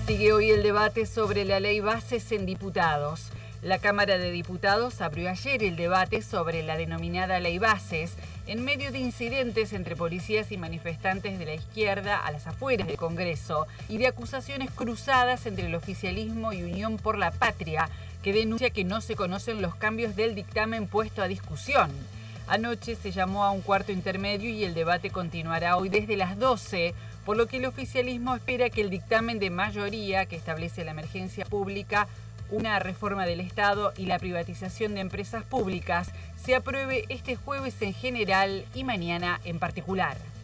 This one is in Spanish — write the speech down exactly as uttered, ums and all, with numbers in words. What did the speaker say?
Sigue hoy el debate sobre la ley Bases en diputados. La Cámara de Diputados abrió ayer el debate sobre la denominada ley Bases, en medio de incidentes entre policías y manifestantes de la izquierda a las afueras del Congreso y de acusaciones cruzadas entre el oficialismo y Unión por la Patria, que denuncia que no se conocen los cambios del dictamen puesto a discusión. Anoche se llamó a un cuarto intermedio y el debate continuará hoy desde las doce, por lo que el oficialismo espera que el dictamen de mayoría que establece la emergencia pública, una reforma del Estado y la privatización de empresas públicas se apruebe este jueves en general y mañana en particular.